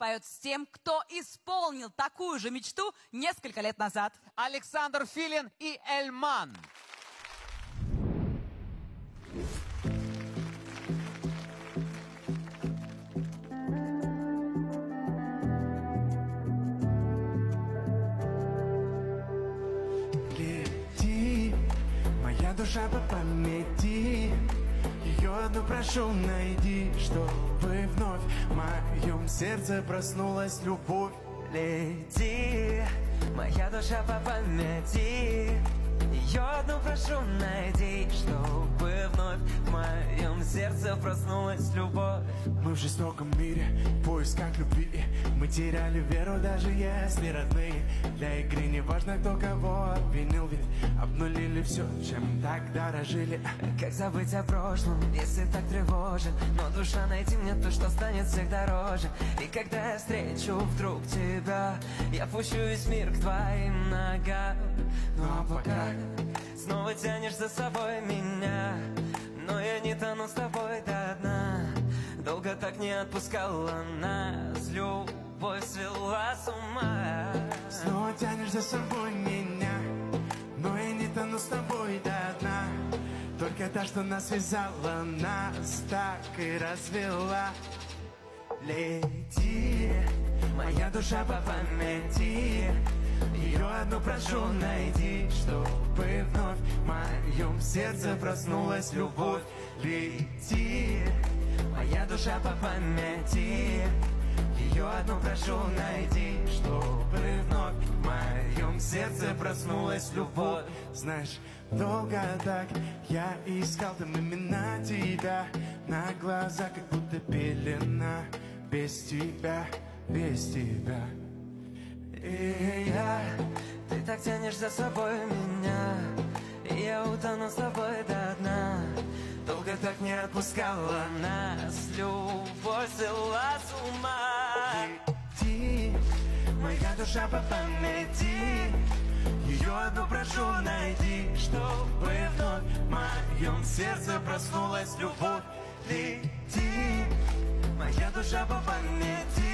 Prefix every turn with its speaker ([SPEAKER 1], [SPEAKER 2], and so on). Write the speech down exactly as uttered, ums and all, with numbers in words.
[SPEAKER 1] споет с тем, кто исполнил такую же мечту несколько лет назад.
[SPEAKER 2] Александр Филин и Эльман.
[SPEAKER 3] Лети, моя душа по памяти, ее одну прошу найди, чтобы вновь в моем сердце проснулась любовь.
[SPEAKER 4] Лети, моя душа по памяти, ее одну прошу найди, чтобы вновь в моем сердце проснулась любовь.
[SPEAKER 3] Мы в жестоком мире, в поисках любви, мы теряли веру, даже если родные. Для игры не важно, кто кого обвинил, ведь обнулили все, чем так дорожили.
[SPEAKER 4] Как забыть о прошлом, если так тревожен? Но душа, найди мне то, что станет всех дороже. И когда я встречу вдруг тебя, я пущу весь мир к твоим ногам. Ну а пока снова тянешь за собой меня, но я не тону с тобой до дна. Долго так не отпускала нас, любовь свела с ума.
[SPEAKER 3] Снова тянешь за собой меня, но я не тону с тобой до дна. Только та, что нас связала, нас так и развела. Лети, моя душа по памяти, ее одну прошу найди, чтобы вновь в моем сердце проснулась любовь. Лети, моя душа по памяти, ее одну прошу найди, чтобы вновь в моем сердце проснулась любовь. Знаешь, долго так я искал там именно тебя, на глаза как будто пелена. Без тебя, без тебя. И я,
[SPEAKER 4] ты так тянешь за собой меня, и я утону с тобой до дна. Долго так не отпускала нас, любовь свела с ума.
[SPEAKER 3] Лети, моя душа по памяти, ее одну прошу найди, чтобы вновь в моем сердце проснулась любовь. Лети, моя душа по памяти,